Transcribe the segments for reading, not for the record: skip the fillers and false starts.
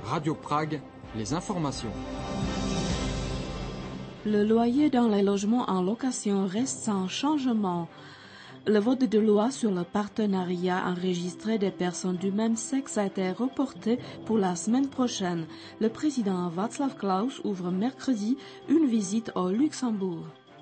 Radio Prague, les informations. Le loyer dans les logements en location reste sans changement. Le vote de loi sur le partenariat enregistré des personnes du même sexe a été reporté pour la semaine prochaine. Le président Václav Klaus ouvre mercredi une visite au Luxembourg.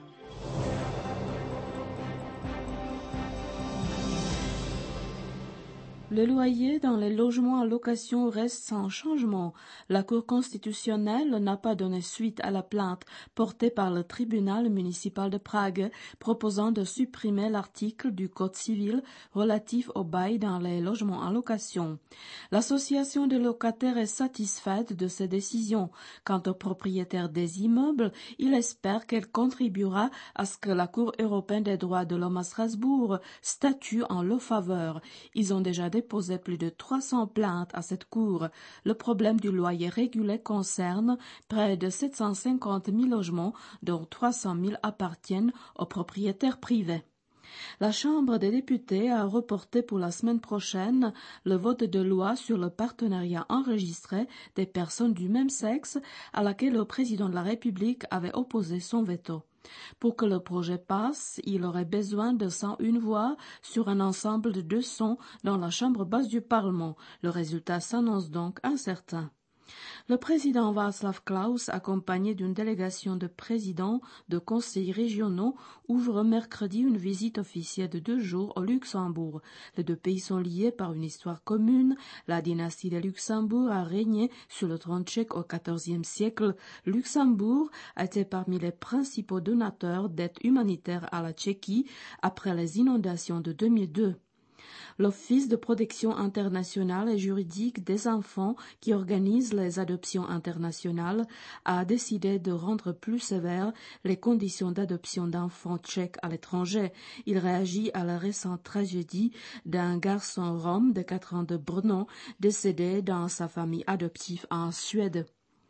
Le loyer dans les logements en location reste sans changement. La Cour constitutionnelle n'a pas donné suite à la plainte portée par le tribunal municipal de Prague proposant de supprimer l'article du Code civil relatif au bail dans les logements en location. L'association des locataires est satisfaite de ces décisions. Quant aux propriétaires des immeubles, il espère qu'elle contribuera à ce que la Cour européenne des droits de l'homme à Strasbourg statue en leur faveur. Ils ont déjà déposé plus de 300 plaintes à cette cour. Le problème du loyer régulé concerne près de 750 000 logements, dont 300 000 appartiennent aux propriétaires privés. La Chambre des députés a reporté pour la semaine prochaine le vote de loi sur le partenariat enregistré des personnes du même sexe à laquelle le président de la République avait opposé son veto. Pour que le projet passe, il aurait besoin de 101 voix sur un ensemble de 200 dans la chambre basse du Parlement. Le résultat s'annonce donc incertain. Le président Václav Klaus, accompagné d'une délégation de présidents de conseils régionaux, ouvre mercredi une visite officielle de 2 jours au Luxembourg. Les deux pays sont liés par une histoire commune. La dynastie de Luxembourg a régné sur le trône tchèque au XIVe siècle. Luxembourg a été parmi les principaux donateurs d'aide humanitaire à la Tchéquie après les inondations de 2002. L'Office de protection internationale et juridique des enfants qui organise les adoptions internationales a décidé de rendre plus sévères les conditions d'adoption d'enfants tchèques à l'étranger. Il réagit à la récente tragédie d'un garçon rome de 4 ans de Brno décédé dans sa famille adoptive en Suède.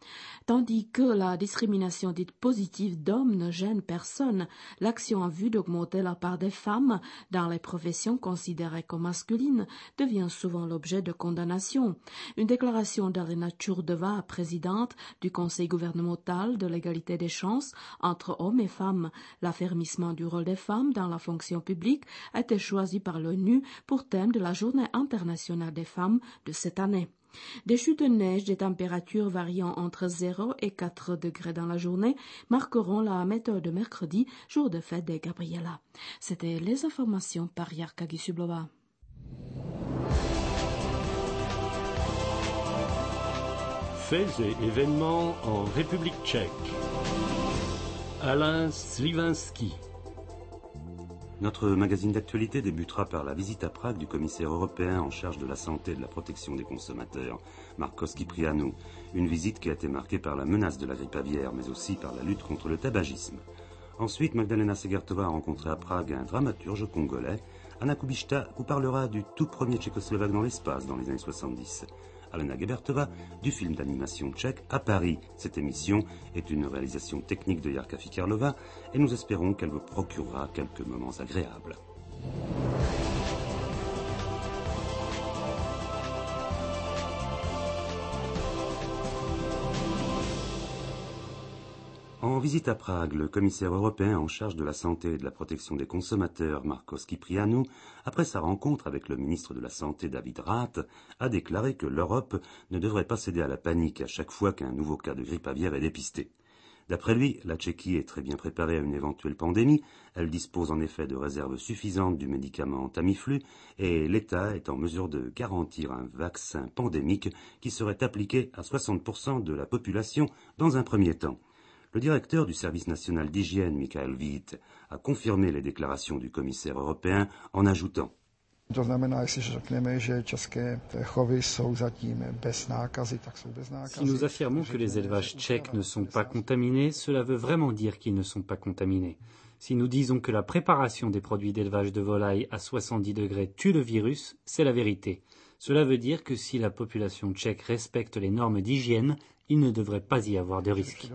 Tandis que la discrimination dite positive d'hommes ne gêne personne, l'action en vue d'augmenter la part des femmes dans les professions considérées comme masculines devient souvent l'objet de condamnation. Une déclaration d'Alena Tchourdeva, présidente du Conseil gouvernemental de l'égalité des chances entre hommes et femmes. L'affermissement du rôle des femmes dans la fonction publique a été choisi par l'ONU pour thème de la Journée internationale des femmes de cette année. Des chutes de neige, des températures variant entre 0 et 4 degrés dans la journée marqueront la météo de mercredi, jour de fête de Gabriela. C'était les informations par Jarka Gisublova. Faits et événements en République tchèque. Alain Slivinski. Notre magazine d'actualité débutera par la visite à Prague du commissaire européen en charge de la santé et de la protection des consommateurs, Marcos Kyprianou. Une visite qui a été marquée par la menace de la grippe aviaire, mais aussi par la lutte contre le tabagisme. Ensuite, Magdalena Segertová a rencontré à Prague un dramaturge congolais. Anna Kubishta vous parlera du tout premier tchécoslovaque dans l'espace dans les années 70. Alena Gebertova du film d'animation tchèque à Paris. Cette émission est une réalisation technique de Jarka Fikarlova et nous espérons qu'elle vous procurera quelques moments agréables. En visite à Prague, le commissaire européen en charge de la santé et de la protection des consommateurs, Marcos Kyprianou, après sa rencontre avec le ministre de la Santé, David Rath, a déclaré que l'Europe ne devrait pas céder à la panique à chaque fois qu'un nouveau cas de grippe aviaire est dépisté. D'après lui, la Tchéquie est très bien préparée à une éventuelle pandémie. Elle dispose en effet de réserves suffisantes du médicament Tamiflu et l'État est en mesure de garantir un vaccin pandémique qui serait appliqué à 60% de la population dans un premier temps. Le directeur du service national d'hygiène, Michael Vít, a confirmé les déclarations du commissaire européen en ajoutant Si nous affirmons que les élevages tchèques ne sont pas contaminés, cela veut vraiment dire qu'ils ne sont pas contaminés. Si nous disons que la préparation des produits d'élevage de volailles à 70 degrés tue le virus, c'est la vérité. Cela veut dire que si la population tchèque respecte les normes d'hygiène, il ne devrait pas y avoir de risque.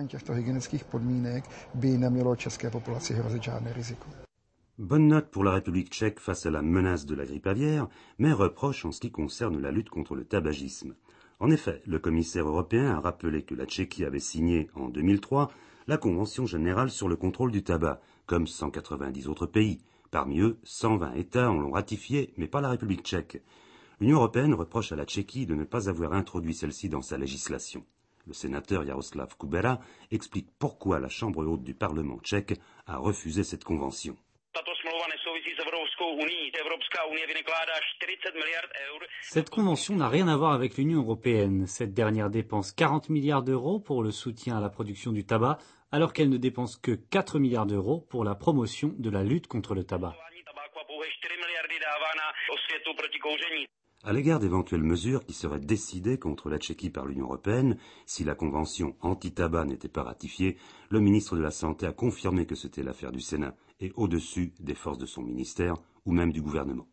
Bonne note pour la République tchèque face à la menace de la grippe aviaire, mais reproche en ce qui concerne la lutte contre le tabagisme. En effet, le commissaire européen a rappelé que la Tchéquie avait signé en 2003 la Convention générale sur le contrôle du tabac, comme 190 autres pays. Parmi eux, 120 États l'ont ratifié, mais pas la République tchèque. L'Union européenne reproche à la Tchéquie de ne pas avoir introduit celle-ci dans sa législation. Le sénateur Jaroslav Kubera explique pourquoi la Chambre haute du Parlement tchèque a refusé cette convention. Cette convention n'a rien à voir avec l'Union européenne. Cette dernière dépense 40 milliards d'euros pour le soutien à la production du tabac, alors qu'elle ne dépense que 4 milliards d'euros pour la promotion de la lutte contre le tabac. À l'égard d'éventuelles mesures qui seraient décidées contre la Tchéquie par l'Union européenne, si la convention anti-tabac n'était pas ratifiée, le ministre de la Santé a confirmé que c'était l'affaire du Sénat et au-dessus des forces de son ministère ou même du gouvernement.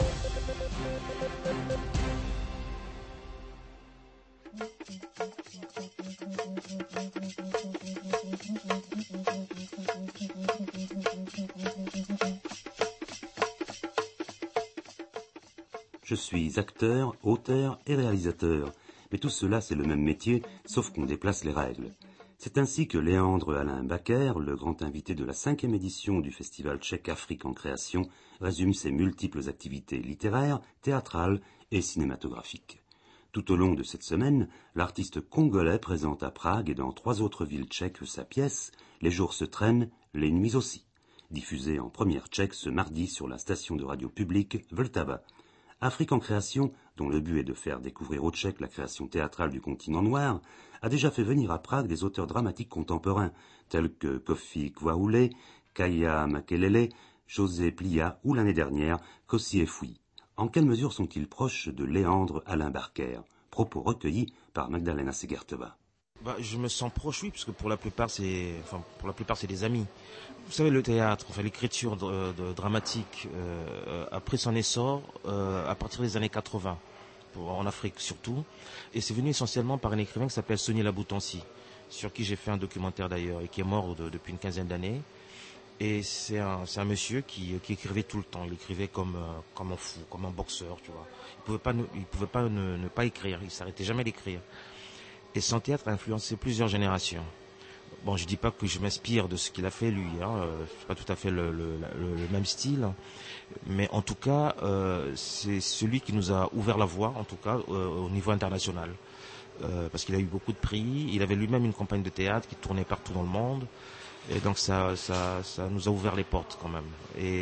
Je suis acteur, auteur et réalisateur, mais tout cela c'est le même métier, sauf qu'on déplace les règles. C'est ainsi que Léandre Alain Bakker, le grand invité de la 5e édition du festival tchèque Afrique en création, résume ses multiples activités littéraires, théâtrales et cinématographiques. Tout au long de cette semaine, l'artiste congolais présente à Prague et dans 3 autres villes tchèques sa pièce « Les jours se traînent, les nuits aussi », diffusée en première tchèque ce mardi sur la station de radio publique Vltava. Afrique en création, dont le but est de faire découvrir aux Tchèques la création théâtrale du continent noir, a déjà fait venir à Prague des auteurs dramatiques contemporains, tels que Kofi Kwaoulé, Kaya Makelele, José Plia ou l'année dernière, Kossi Efoui. En quelle mesure sont-ils proches de Léandre Alain Bakker? Propos recueillis par Magdalena Segertova. Je me sens proche, oui, parce que pour la plupart c'est des amis. Vous savez, le théâtre, l'écriture dramatique a pris son essor à partir des années 80, en Afrique surtout, et c'est venu essentiellement par un écrivain qui s'appelle Sonny Laboutansi, sur qui j'ai fait un documentaire d'ailleurs, et qui est mort depuis une 15aine d'années. Et c'est un monsieur qui écrivait tout le temps. Il écrivait comme un fou, comme un boxeur, tu vois. Il pouvait pas ne pas écrire. Il s'arrêtait jamais d'écrire. Et son théâtre a influencé plusieurs générations. Bon, je dis pas que je m'inspire de ce qu'il a fait lui, c'est pas tout à fait le même style, mais en tout cas, c'est celui qui nous a ouvert la voie, en tout cas, au niveau international. Parce qu'il a eu beaucoup de prix, il avait lui-même une campagne de théâtre qui tournait partout dans le monde, et donc ça nous a ouvert les portes quand même.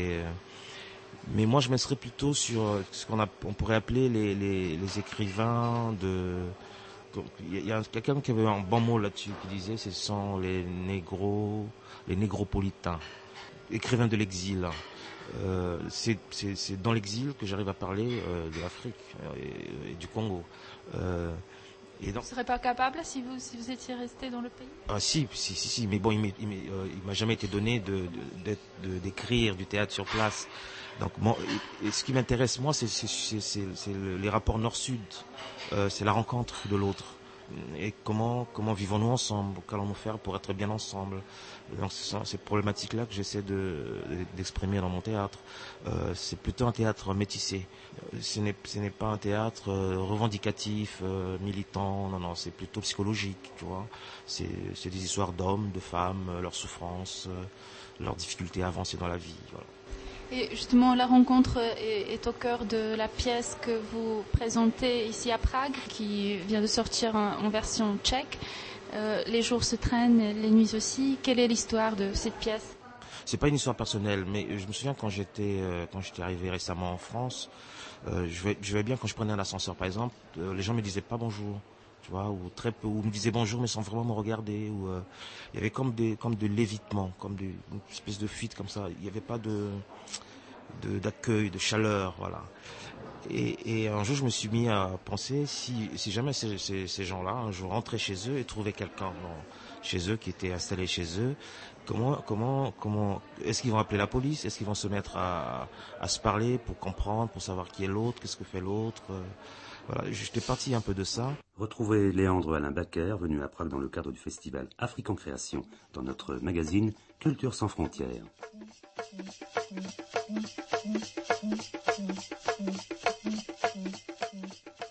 Mais moi je mettrais plutôt sur ce on pourrait appeler les écrivains de... Il y a quelqu'un qui avait un bon mot là-dessus qui disait ce sont les négropolitains, écrivains de l'exil. C'est dans l'exil que j'arrive à parler de l'Afrique et du Congo. Et donc, vous ne serez pas capable si vous étiez resté dans le pays? Ah si, mais bon, il m'a jamais été donné d'écrire du théâtre sur place. Donc ce qui m'intéresse moi, c'est les rapports nord-sud, c'est la rencontre de l'autre. Et comment vivons-nous ensemble, qu'allons-nous faire pour être bien ensemble. Donc c'est ces problématiques-là que j'essaie d'exprimer dans mon théâtre. C'est plutôt un théâtre métissé. Ce n'est pas un théâtre revendicatif, militant. Non, c'est plutôt psychologique, tu vois. C'est des histoires d'hommes, de femmes, leurs souffrances, leurs difficultés à avancer dans la vie. Voilà. Et justement, la rencontre est au cœur de la pièce que vous présentez ici à Prague, qui vient de sortir en version tchèque. Les jours se traînent, les nuits aussi. Quelle est l'histoire de cette pièce? C'est pas une histoire personnelle, mais je me souviens quand j'étais arrivé récemment en France, je vais bien quand je prenais un ascenseur par exemple, les gens me disaient pas bonjour, tu vois, ou très peu, ou me disaient bonjour mais sans vraiment me regarder, ou il y avait comme de l'évitement, comme une espèce de fuite comme ça. Il n'y avait pas d'accueil, de chaleur, voilà. Et un jour je me suis mis à penser si jamais ces gens-là un jour rentraient chez eux et trouvaient quelqu'un chez eux qui était installé chez eux, comment est-ce qu'ils vont appeler la police? Est-ce qu'ils vont se mettre à se parler pour comprendre, pour savoir qui est l'autre, qu'est-ce que fait l'autre? Voilà, j'étais parti un peu de ça. Retrouvez Léandre Alain Bakker, venu à Prague dans le cadre du festival Afrique en création, dans notre magazine Culture sans frontières.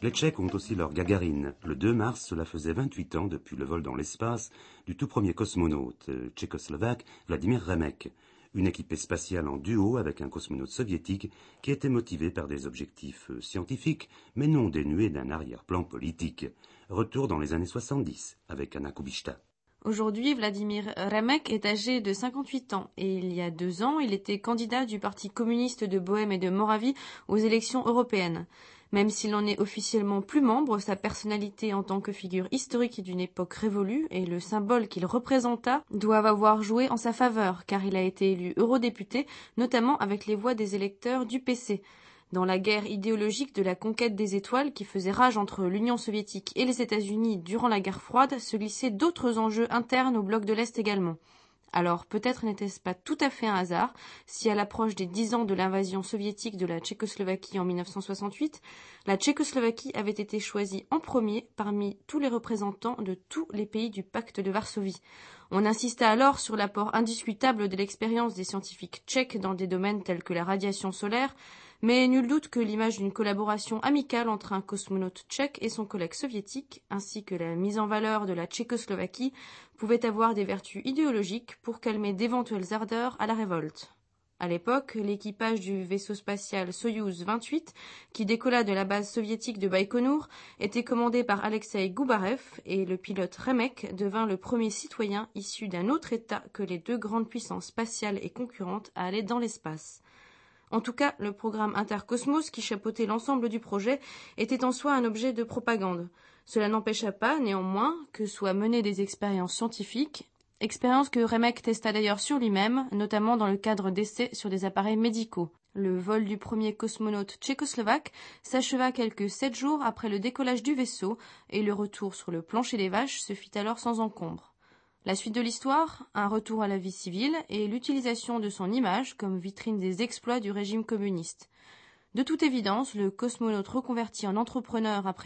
Les Tchèques ont aussi leur Gagarine. Le 2 mars, cela faisait 28 ans depuis le vol dans l'espace du tout premier cosmonaute tchécoslovaque Vladimir Remek. Une équipée spatiale en duo avec un cosmonaute soviétique qui était motivé par des objectifs scientifiques, mais non dénués d'un arrière-plan politique. Retour dans les années 70 avec Anna Kubishta. Aujourd'hui, Vladimir Remek est âgé de 58 ans et il y a 2 ans, il était candidat du Parti communiste de Bohême et de Moravie aux élections européennes. Même s'il n'en est officiellement plus membre, sa personnalité en tant que figure historique d'une époque révolue et le symbole qu'il représenta doivent avoir joué en sa faveur, car il a été élu eurodéputé, notamment avec les voix des électeurs du PC. Dans la guerre idéologique de la conquête des étoiles qui faisait rage entre l'Union soviétique et les États-Unis durant la guerre froide, se glissaient d'autres enjeux internes au bloc de l'Est également. Alors peut-être n'était-ce pas tout à fait un hasard si à l'approche des 10 ans de l'invasion soviétique de la Tchécoslovaquie en 1968, la Tchécoslovaquie avait été choisie en premier parmi tous les représentants de tous les pays du pacte de Varsovie. On insista alors sur l'apport indiscutable de l'expérience des scientifiques tchèques dans des domaines tels que la radiation solaire, mais nul doute que l'image d'une collaboration amicale entre un cosmonaute tchèque et son collègue soviétique, ainsi que la mise en valeur de la Tchécoslovaquie, pouvait avoir des vertus idéologiques pour calmer d'éventuelles ardeurs à la révolte. À l'époque, l'équipage du vaisseau spatial Soyouz 28, qui décolla de la base soviétique de Baïkonour, était commandé par Alexei Goubarev et le pilote Remek devint le premier citoyen issu d'un autre État que les 2 grandes puissances spatiales et concurrentes à aller dans l'espace. En tout cas, le programme Intercosmos, qui chapeautait l'ensemble du projet, était en soi un objet de propagande. Cela n'empêcha pas, néanmoins, que soient menées des expériences scientifiques, expériences que Remek testa d'ailleurs sur lui-même, notamment dans le cadre d'essais sur des appareils médicaux. Le vol du premier cosmonaute tchécoslovaque s'acheva quelques 7 jours après le décollage du vaisseau, et le retour sur le plancher des vaches se fit alors sans encombre. La suite de l'histoire, un retour à la vie civile et l'utilisation de son image comme vitrine des exploits du régime communiste. De toute évidence, le cosmonaute reconverti en entrepreneur après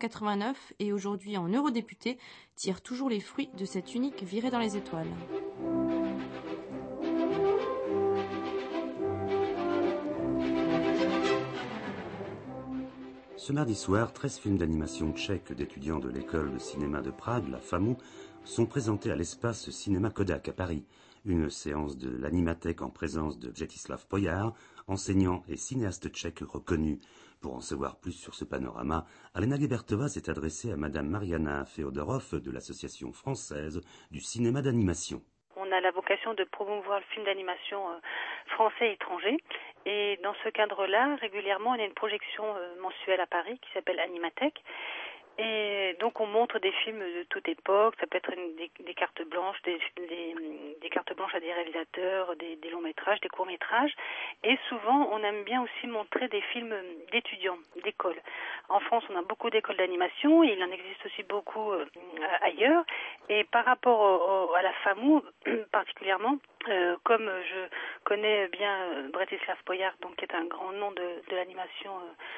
1989 et aujourd'hui en eurodéputé tire toujours les fruits de cette unique virée dans les étoiles. Ce mardi soir, 13 films d'animation tchèques d'étudiants de l'école de cinéma de Prague, la FAMU, sont présentés à l'espace Cinéma Kodak à Paris. Une séance de l'Animathèque en présence de Vjetislav Pojar, enseignant et cinéaste tchèque reconnu. Pour en savoir plus sur ce panorama, Alena Gebertova s'est adressée à Madame Mariana Feodorov de l'Association française du cinéma d'animation. On a la vocation de promouvoir le film d'animation français et étranger. Et dans ce cadre-là, régulièrement, on a une projection mensuelle à Paris qui s'appelle Animathèque. Et donc on montre des films de toute époque, ça peut être des cartes blanches, des cartes blanches à des réalisateurs, des longs métrages, des courts métrages. Et souvent on aime bien aussi montrer des films d'étudiants, d'écoles. En France on a beaucoup d'écoles d'animation, et il en existe aussi beaucoup ailleurs. Et par rapport à la FAMU particulièrement, comme je connais bien Vjetislav Pojar, donc qui est un grand nom de l'animation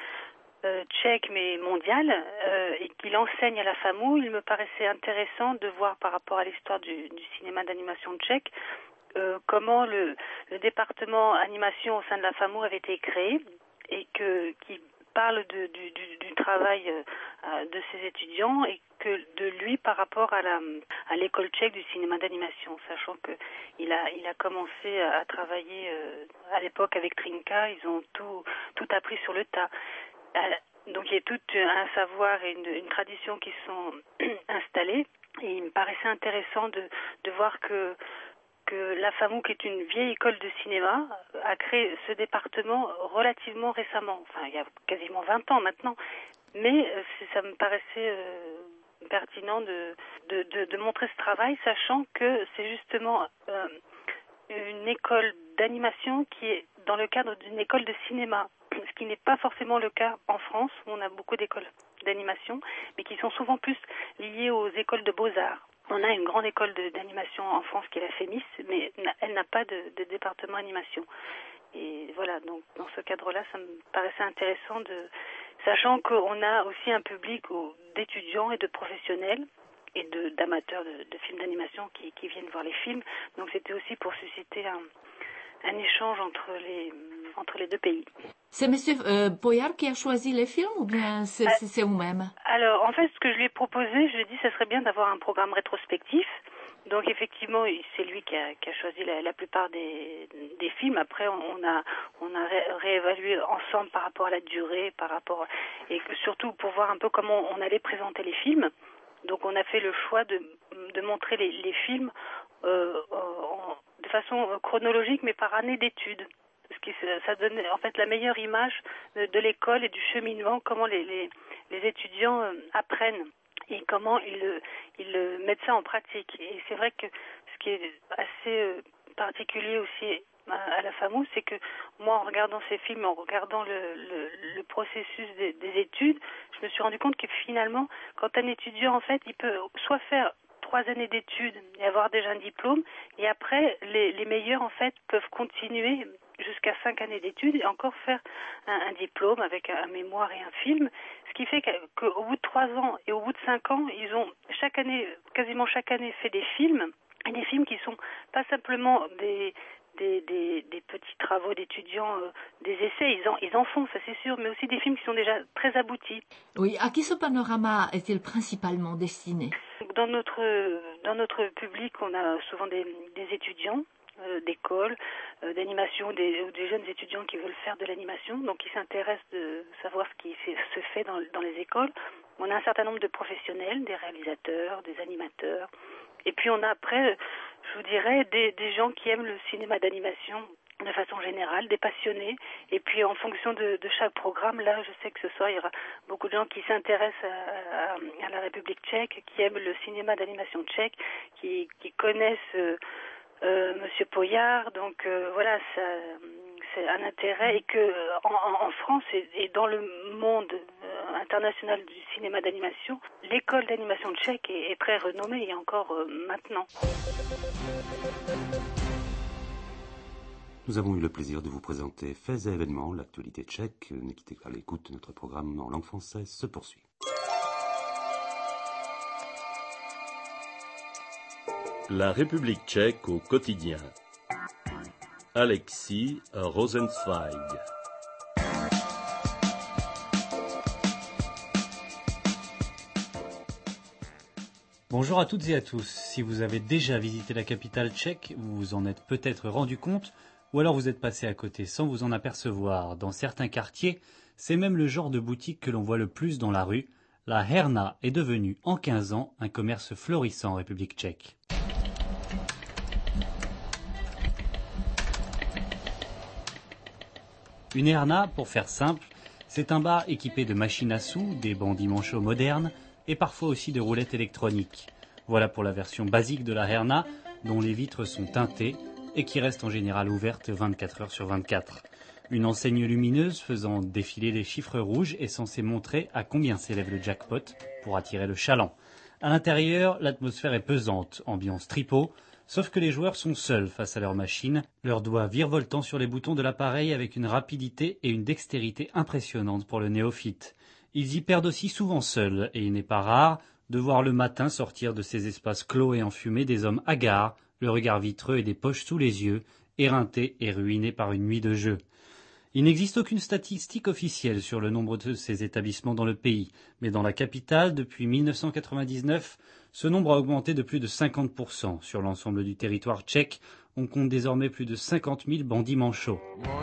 tchèque mais mondial, et qu'il enseigne à la FAMU, il me paraissait intéressant de voir par rapport à l'histoire du cinéma d'animation tchèque comment le département animation au sein de la FAMU avait été créé, et qui parle du travail de ses étudiants et que de lui par rapport à l'école tchèque du cinéma d'animation, sachant que il a commencé à travailler à l'époque avec Trinka, ils ont tout appris sur le tas. Donc il y a tout un savoir et une tradition qui sont installés, et il me paraissait intéressant de voir que la FAMU, qui est une vieille école de cinéma, a créé ce département relativement récemment, enfin il y a quasiment 20 ans maintenant, mais ça me paraissait pertinent de montrer ce travail, sachant que c'est justement une école d'animation qui est dans le cadre d'une école de cinéma, ce qui n'est pas forcément le cas en France, où on a beaucoup d'écoles d'animation, mais qui sont souvent plus liées aux écoles de beaux-arts. On a une grande école d'animation en France qui est la FEMIS, mais elle n'a pas de département animation. Et voilà, donc dans ce cadre-là, ça me paraissait intéressant, sachant qu'on a aussi un public d'étudiants et de professionnels et d'amateurs de films d'animation qui viennent voir les films. Donc c'était aussi pour susciter un échange entre entre les deux pays. C'est M. Boyard qui a choisi les films ou bien c'est vous-même? Alors, en fait, ce que je lui ai proposé, je lui ai dit que ce serait bien d'avoir un programme rétrospectif. Donc, effectivement, c'est lui qui a choisi la plupart des films. Après, on a réévalué ensemble par rapport à la durée, et surtout pour voir un peu comment on allait présenter les films. Donc, on a fait le choix de montrer les films de façon chronologique, mais par année d'études. Ça donne en fait la meilleure image de l'école et du cheminement, comment les étudiants apprennent et comment ils mettent ça en pratique. Et c'est vrai que ce qui est assez particulier aussi à la FAMU, c'est que moi, en regardant ces films, en regardant le processus des études, je me suis rendu compte que finalement, quand un étudiant, en fait, il peut soit faire 3 années d'études et avoir déjà un diplôme, et après, les meilleurs, en fait, peuvent continuer jusqu'à 5 années d'études et encore faire un diplôme avec un mémoire et un film, ce qui fait qu'au bout de 3 ans et au bout de 5 ans, ils ont quasiment chaque année fait des films, et des films qui sont pas simplement des petits travaux d'étudiants, des essais, ils en font, ça c'est sûr, mais aussi des films qui sont déjà très aboutis. Oui, à qui ce panorama est-il principalement destiné? Dans notre public, on a souvent des étudiants d'école, d'animation, ou des jeunes étudiants qui veulent faire de l'animation, donc qui s'intéressent de savoir ce qui se fait dans les écoles. On a un certain nombre de professionnels, des réalisateurs, des animateurs, et puis on a après, je vous dirais, des gens qui aiment le cinéma d'animation de façon générale, des passionnés, et puis en fonction de chaque programme, là je sais que ce soir il y aura beaucoup de gens qui s'intéressent à la République tchèque, qui aiment le cinéma d'animation tchèque, qui connaissent Monsieur Poyard, donc voilà, c'est un intérêt, et que en France et dans le monde international du cinéma d'animation, l'école d'animation tchèque est très renommée, et encore maintenant. Nous avons eu le plaisir de vous présenter Faits et événements, l'actualité tchèque. Ne quittez pas l'écoute, notre programme en langue française se poursuit. La République tchèque au quotidien. Alexis Rosenzweig. Bonjour à toutes et à tous. Si vous avez déjà visité la capitale tchèque, vous vous en êtes peut-être rendu compte, ou alors vous êtes passé à côté sans vous en apercevoir. Dans certains quartiers, c'est même le genre de boutique que l'on voit le plus dans la rue. La Herna est devenue, en 15 ans, un commerce florissant en République tchèque. Une Herna, pour faire simple, c'est un bar équipé de machines à sous, des bandits manchots modernes et parfois aussi de roulettes électroniques. Voilà pour la version basique de la Herna, dont les vitres sont teintées et qui reste en général ouverte 24 heures sur 24. Une enseigne lumineuse faisant défiler les chiffres rouges est censée montrer à combien s'élève le jackpot pour attirer le chaland. À l'intérieur, l'atmosphère est pesante, ambiance tripot, sauf que les joueurs sont seuls face à leur machine, leurs doigts virevoltant sur les boutons de l'appareil avec une rapidité et une dextérité impressionnantes pour le néophyte. Ils y perdent aussi souvent seuls, et il n'est pas rare de voir le matin sortir de ces espaces clos et enfumés des hommes hagards, le regard vitreux et des poches sous les yeux, éreintés et ruinés par une nuit de jeu. Il n'existe aucune statistique officielle sur le nombre de ces établissements dans le pays, mais dans la capitale, depuis 1999, ce nombre a augmenté de plus de 50%. Sur l'ensemble du territoire tchèque, on compte désormais plus de 50 000 bandits manchots.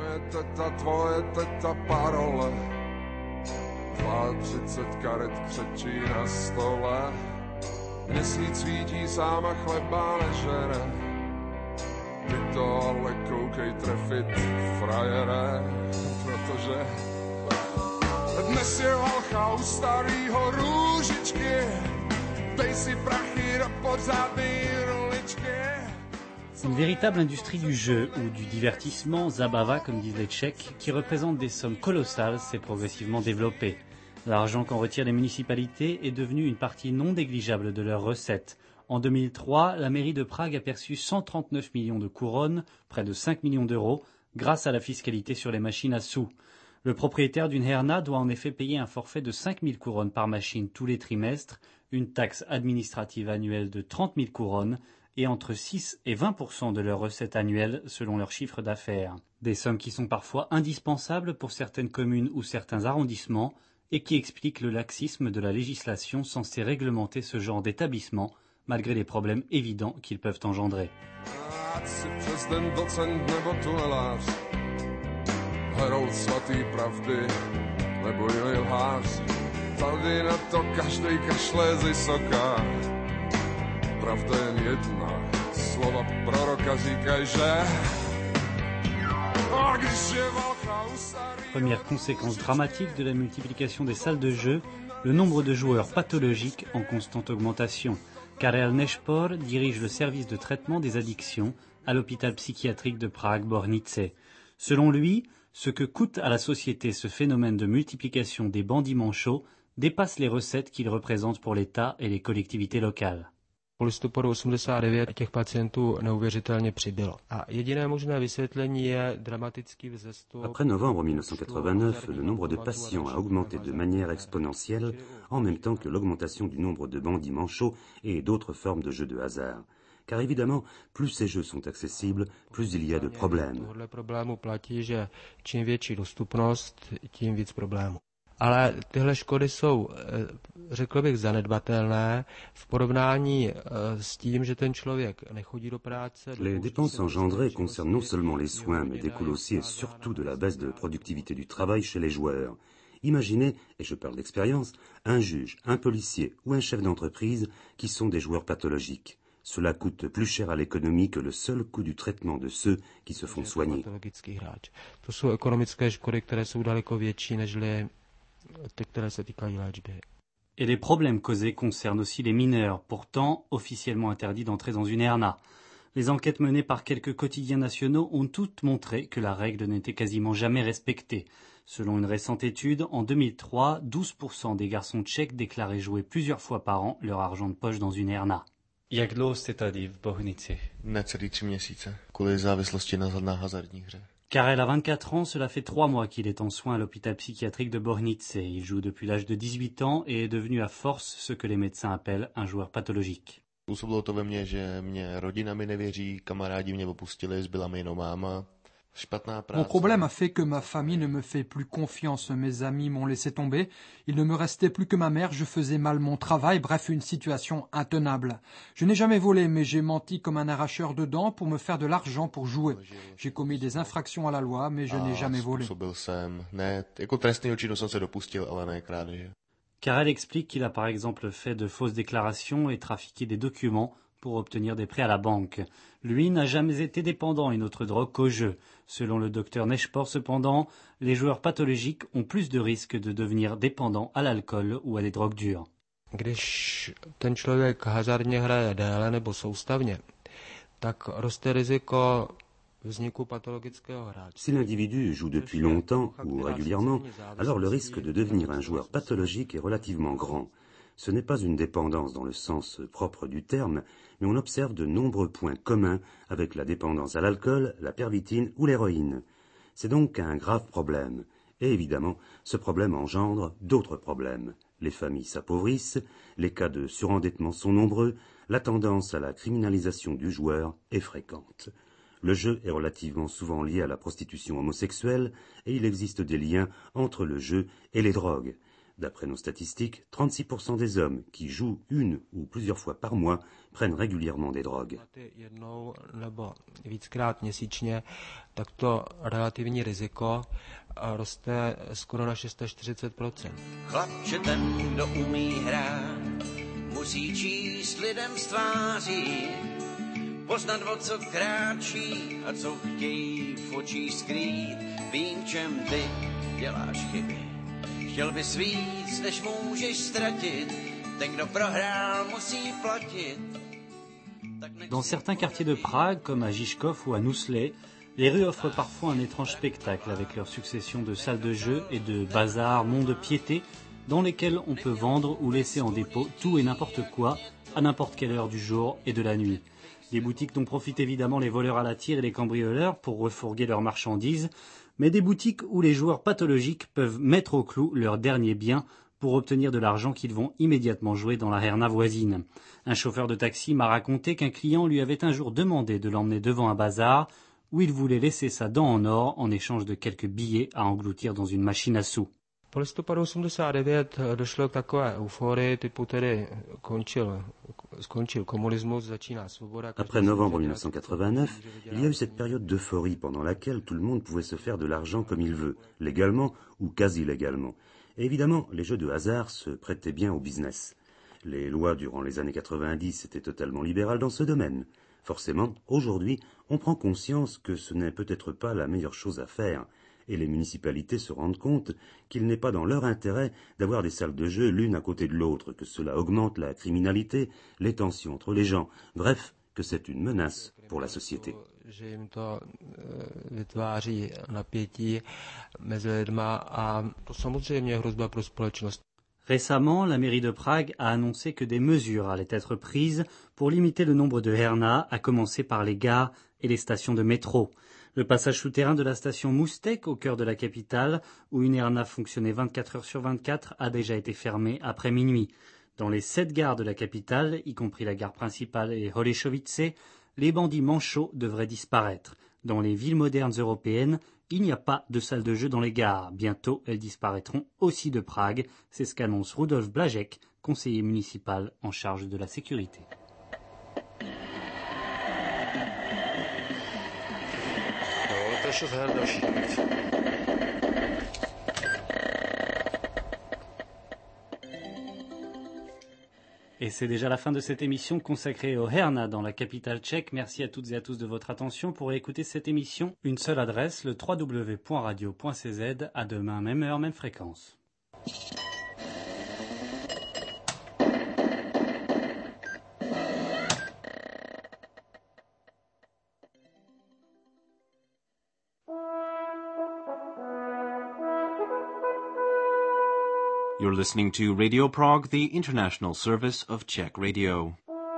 32 karet křečí na stole, měsíc svítí sám a chleba nežere. Ty to ale koukej trefit frajere, protože dnes je valcha u starýho růžičky, dej si prachy do pořádný roličky. Une véritable industrie du jeu ou du divertissement, zabava comme disent les Tchèques, qui représente des sommes colossales, s'est progressivement développée. L'argent qu'en retirent les municipalités est devenu une partie non négligeable de leurs recettes. En 2003, la mairie de Prague a perçu 139 millions de couronnes, près de 5 millions d'euros, grâce à la fiscalité sur les machines à sous. Le propriétaire d'une Herna doit en effet payer un forfait de 5 000 couronnes par machine tous les trimestres, une taxe administrative annuelle de 30 000 couronnes et entre 6 et 20% de leurs recettes annuelles selon leur chiffre d'affaires. Des sommes qui sont parfois indispensables pour certaines communes ou certains arrondissements et qui expliquent le laxisme de la législation censée réglementer ce genre d'établissement, malgré les problèmes évidents qu'ils peuvent engendrer. Première conséquence dramatique de la multiplication des salles de jeu, le nombre de joueurs pathologiques en constante augmentation. Karel Nešpor dirige le service de traitement des addictions à l'hôpital psychiatrique de Prague-Bornice. Selon lui, ce que coûte à la société ce phénomène de multiplication des bandits manchots dépasse les recettes qu'il représente pour l'État et les collectivités locales. Po listopadu 89 těch pacientů neuvěřitelně přibylo. A jediné možné vysvětlení je dramatický vzestup. Après novembre 1989, le nombre de patients a augmenté de manière exponentielle, en même temps que l'augmentation du nombre de bandits manchots et d'autres formes de jeux de hasard. Car évidemment, plus ces jeux sont accessibles, plus il y a de problèmes. Tohle problému platí, že čím větší dostupnost, tím víc problémů. Ale tyhle škody jsou, řekl bych, zanedbatelné v porovnání s tím, že ten člověk nechodí do práce. Les dépenses engendrées concernent non seulement les soins, mais découlent aussi et surtout de la baisse de productivité du travail chez les joueurs. Imaginez, et je parle d'expérience, un juge, un policier ou un chef d'entreprise qui sont des joueurs pathologiques. Cela coûte plus cher à l'économie que le seul coût du traitement de ceux qui se font soigner. To jsou ekonomické škody, které jsou daleko větší než ty, které se týkají léčby. Et les problèmes causés concernent aussi les mineurs, pourtant officiellement interdits d'entrer dans une ERNA. Les enquêtes menées par quelques quotidiens nationaux ont toutes montré que la règle n'était quasiment jamais respectée. Selon une récente étude, en 2003, 12% des garçons tchèques déclaraient jouer plusieurs fois par an leur argent de poche dans une ERNA. Jak dlouho jste tady v Bohnici? Necelý 3 měsíce, kvůli závislosti na hazardní hře. Karel a 24 ans, cela fait 3 mois qu'il est en soins à l'hôpital psychiatrique de Bohnice. Il joue depuis l'âge de 18 ans et est devenu à force ce que les médecins appellent un joueur pathologique. Působilo to ve mně, že mě rodina mi nevěří, kamarádi mě opustili, zbyla mi jenom máma. Mon problème a fait que ma famille ne me fait plus confiance, mes amis m'ont laissé tomber, il ne me restait plus que ma mère, je faisais mal mon travail, bref une situation intenable. Je n'ai jamais volé, mais j'ai menti comme un arracheur de dents pour me faire de l'argent pour jouer. J'ai commis des infractions à la loi, mais je n'ai jamais volé. Karel explique qu'il a par exemple fait de fausses déclarations et trafiqué des documents pour obtenir des prêts à la banque. Lui n'a jamais été dépendant à une autre drogue qu'au jeu. Selon le docteur Nešpor, cependant, les joueurs pathologiques ont plus de risques de devenir dépendants à l'alcool ou à des drogues dures. Když ten člověk hazardně hraje déle nebo soustavně, tak roste riziko vzniku pathologického hráče. Si l'individu joue depuis longtemps ou régulièrement, alors le risque de devenir un joueur pathologique est relativement grand. Ce n'est pas une dépendance dans le sens propre du terme, mais on observe de nombreux points communs avec la dépendance à l'alcool, la pervitine ou l'héroïne. C'est donc un grave problème. Et évidemment, ce problème engendre d'autres problèmes. Les familles s'appauvrissent, les cas de surendettement sont nombreux, la tendance à la criminalisation du joueur est fréquente. Le jeu est relativement souvent lié à la prostitution homosexuelle et il existe des liens entre le jeu et les drogues. D'après nos statistiques, 36% des hommes qui jouent une ou plusieurs fois par mois prennent régulièrement des drogues. Jednou nebo víckrát měsíčně, tak to relativní riziko roste skoro na 640%. Chlapče ten, kdo umí hrát, musí číst lidem z tváří, poznat, o co kráčí a co chtějí v očích skrýt. Vím, čem ty děláš chyby. Chtěl bys víc, než můžeš ztratit. Ten, kdo prohrál, musí platit. Dans certains quartiers de Prague, comme à Žižkov ou à Nuslé, les rues offrent parfois un étrange spectacle avec leur succession de salles de jeu et de bazars mont-de-piété dans lesquels on peut vendre ou laisser en dépôt tout et n'importe quoi à n'importe quelle heure du jour et de la nuit. Des boutiques dont profitent évidemment les voleurs à la tire et les cambrioleurs pour refourguer leurs marchandises, mais des boutiques où les joueurs pathologiques peuvent mettre au clou leurs derniers biens pour obtenir de l'argent qu'ils vont immédiatement jouer dans la herna voisine. Un chauffeur de taxi m'a raconté qu'un client lui avait un jour demandé de l'emmener devant un bazar où il voulait laisser sa dent en or en échange de quelques billets à engloutir dans une machine à sous. Po listopadu 89 došlo k takové euforii, typu tedy skončil komunismus, začíná svoboda. Après novembre 1989, il y a eu cette période d'euphorie pendant laquelle tout le monde pouvait se faire de l'argent comme il veut, légalement ou quasi légalement. Et évidemment, les jeux de hasard se prêtaient bien au business. Les lois durant les années 90 étaient totalement libérales dans ce domaine. Forcément, aujourd'hui, on prend conscience que ce n'est peut-être pas la meilleure chose à faire, et les municipalités se rendent compte qu'il n'est pas dans leur intérêt d'avoir des salles de jeu l'une à côté de l'autre, que cela augmente la criminalité, les tensions entre les gens, bref, que c'est une menace pour la société. Že jim to vytváří napětí mezi lidma a to samozřejmě je hrozba pro společnost. Récemment, la mairie de Prague a annoncé que des mesures allaient être prises pour limiter le nombre de hernas, à commencer par les gares et les stations de métro. Le passage souterrain de la station Moustek, au cœur de la capitale, où une herna fonctionnait 24 heures sur 24, a déjà été fermé après minuit. Dans les 7 gares de la capitale, y compris la gare principale et Holešovice, les bandits manchots devraient disparaître. Dans les villes modernes européennes, il n'y a pas de salle de jeu dans les gares. Bientôt, elles disparaîtront aussi de Prague. C'est ce qu'annonce Rudolf Blažek, conseiller municipal en charge de la sécurité. Et c'est déjà la fin de cette émission consacrée au herna dans la capitale tchèque. Merci à toutes et à tous de votre attention. Pour écouter cette émission, une seule adresse, le www.radio.cz. À demain, même heure, même fréquence. You're listening to Radio Prague, the international service of Czech Radio.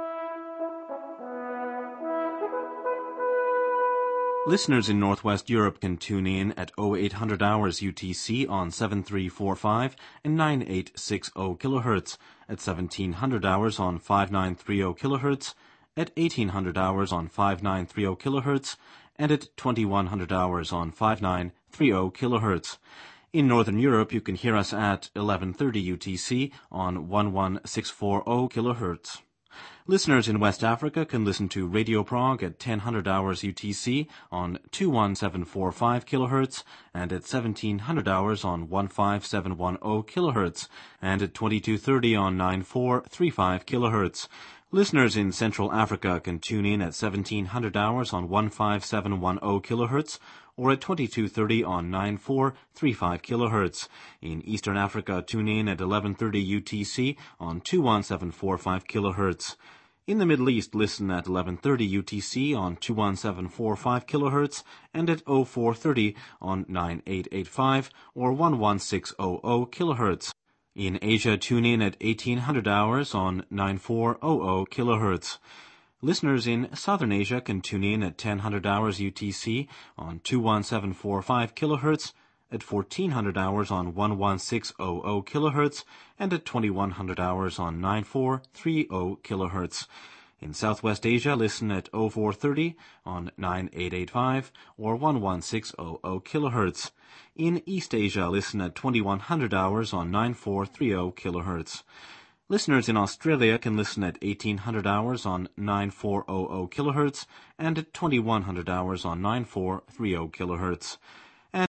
Listeners in Northwest Europe can tune in at 0800 hours UTC on 7345 and 9860 kHz, at 1700 hours on 5930 kHz, at 1800 hours on 5930 kHz, and at 2100 hours on 5930 kHz. In Northern Europe, you can hear us at 1130 UTC on 11640 kHz. Listeners in West Africa can listen to Radio Prague at 1000 hours UTC on 21745 kHz and at 1700 hours on 15710 kHz and at 2230 on 9435 kHz. Listeners in Central Africa can tune in at 1700 hours on 15710 kHz or at 2230 on 9435 kHz. In Eastern Africa, tune in at 1130 UTC on 21745 kHz. In the Middle East, listen at 1130 UTC on 21745 kHz and at 0430 on 9885 or 11600 kHz. In Asia, tune in at 1800 hours on 9400 kHz. Listeners in Southern Asia can tune in at 1000 hours UTC on 21745 kHz, at 1400 hours on 11600 kHz, and at 2100 hours on 9430 kHz. In Southwest Asia, listen at 0430 on 9885 or 11600 kHz. In East Asia, listen at 2100 hours on 9430 kHz. Listeners in Australia can listen at 1800 hours on 9400 kHz and at 2100 hours on 9430 kHz.